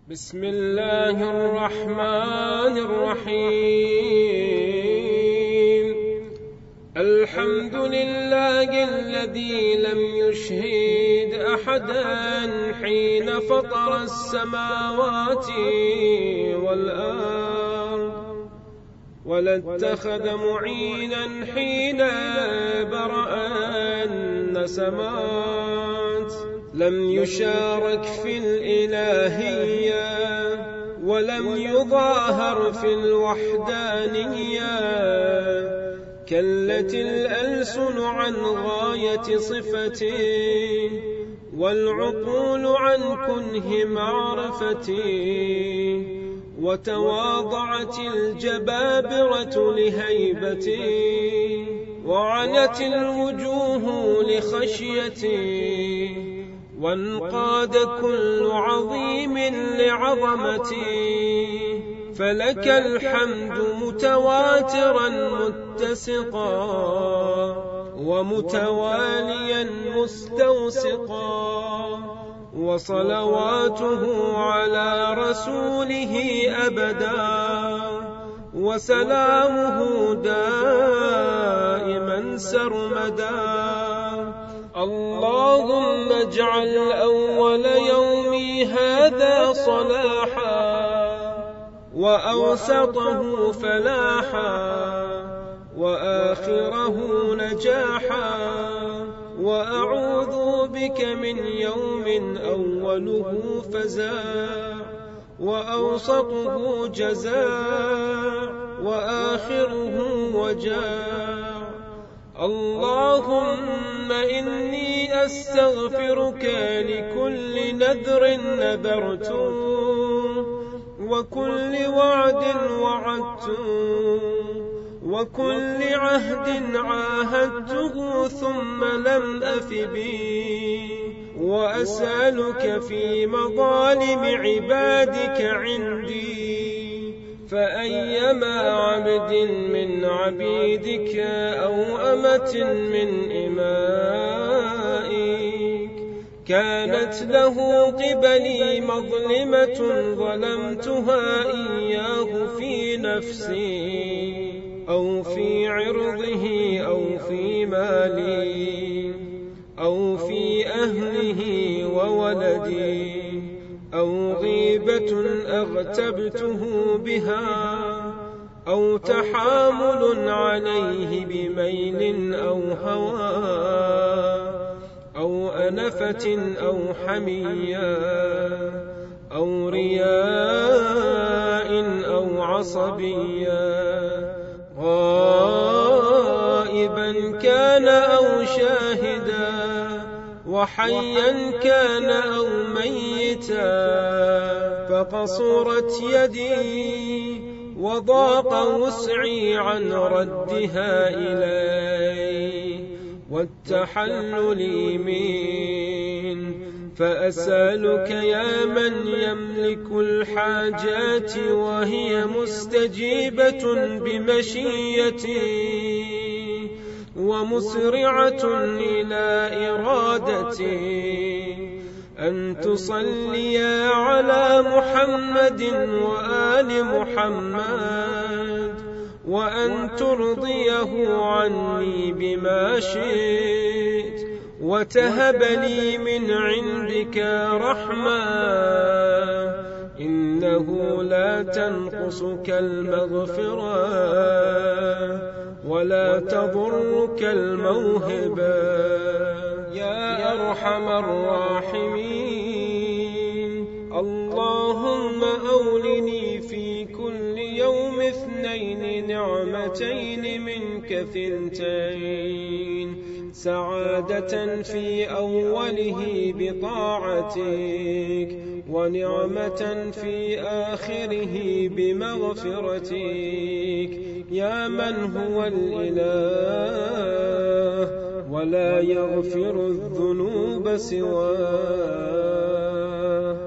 بسم الله الرحمن الرحيم. الحمد لله الذي لم يشهد أحدا حين فطر السماوات والأرض، ولا اتخذ معينا حين برأ النسمات، لم يشارك في الإلهية ولم يظاهر في الوحدانية، كلت الألسن عن غاية صفته والعقول عن كنه معرفته، وتواضعت الجبابرة لهيبته، وعنت الوجوه لخشيته، وانقاد كل عظيم لعظمته. فلك الحمد متواترا متسقا ومتواليا مستوسقا، وصلواته على رسوله أبدا، وسلامه دائما سرمدا. اللهم اجعل أول يومي هذا صلاحا، وأوسطه فلاحا، وآخره نجاحا، وأعوذ بك من يوم أوله فزاع، وأوسطه جزاع، وآخره وجاع. اللهم إني أستغفرك لكل نذر نذرته، وكل وعد وعدته، وكل عهد عاهدته ثم لم أف به، وأسألك في مظالم عبادك عندي، فأيما عبد من عبيدك أو أمة من إمائك كانت له قبلي مظلمة ظلمتها إياه في نفسي أو في عرضه أو في مالي أو في أهله وولدي، أو غيبة أغتبته بها، أو تحامل عليه بميل أو هوى، أو أنفة أو حمية، أو رياء أو عصبية، غائبا كان أو شاهدا، وحيا كان أو ميتا، فقصرت يدي وضاق وسعي عن ردها إلي والتحلل من، فأسألك يا من يملك الحاجات وهي مستجيبة بمشيتي ومسرعة إلى إرادتي، أن تصلي على محمد وآل محمد، وأن ترضيه عني بما شئت، وتهب لي من عندك رحمة، إنه لا تنقصك المغفرة ولا تضرك الموهبة يا أرحم الراحمين. اللهم أولني في كل يوم 2 نعمتين منك ثنتين، سعادة في أوله بطاعتك، ونعمة في آخره بمغفرتك، يا من هو الإله ولا يغفر الذنوب سواه.